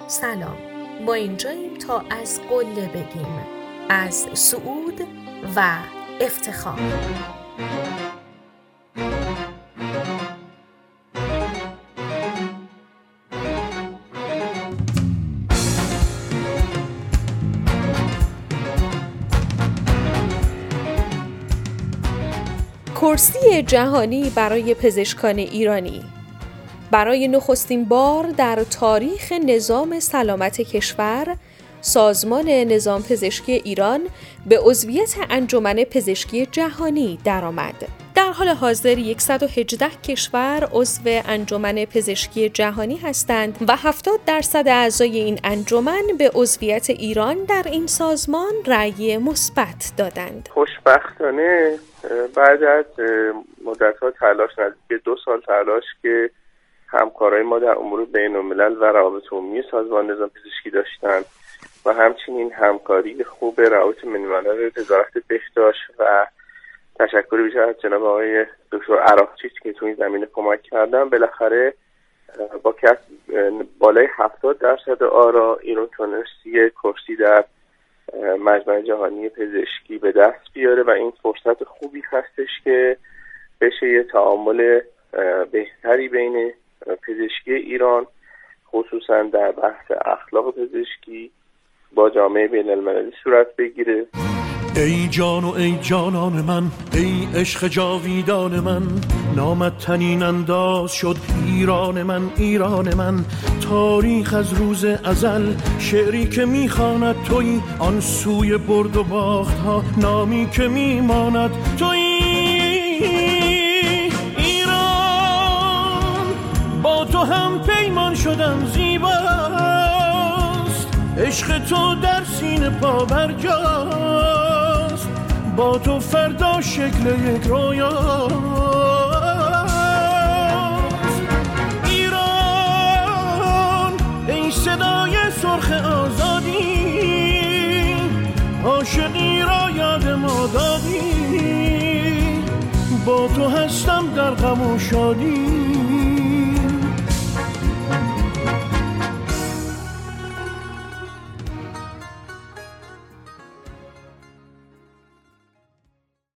سلام، ما اینجاییم تا از قله بگیم، از صعود و افتخار. کرسی جهانی برای پزشکان ایرانی. برای نخستین بار در تاریخ نظام سلامت کشور، سازمان نظام پزشکی ایران به عضویت انجمن پزشکی جهانی درآمد. در حال حاضر 118 کشور عضو انجمن پزشکی جهانی هستند و 70% اعضای این انجمن به عضویت ایران در این سازمان رأی مثبت دادند. خوشبختانه بعد از مدت‌ها تلاش، نزدیک 2 سال تلاش که همکارای ما در امور بین‌الملل و روابط عمومی سازمان نظام پزشکی داشتند و همچنین همکاری خوب روابط بین‌الملل وزارت بهداشت و تشکر ویژه از جناب آقای دکتر عراقچی که تو این زمینه کمک کردن، بالاخره با بالای 70% آرا ایران تونست یک کرسی در مجمع جهانی پزشکی به دست بیاره و این فرصت خوبی هستش که بشه یه تعامل بهتری بین پزشکی ایران خصوصا در بحث اخلاق پزشکی با جامعه بین المللی صورت بگیره. ای جان و ای جانان من، ای عشق جاویدان من، نامت تنین انداز شد ایران من، ایران من. تاریخ از روز ازل شعری که میخواند تویی، آن سوی برد و باخت ها نامی که میماند تویی. ایران با تو هم پیمان شدم زیباست، عشق تو در سینه پا برجاست، با تو فردا شکل یک رویاست. ایران ای صدای سرخ آزادی، عاشقی را یاد ما دادی، با تو هستم در غم و شادی.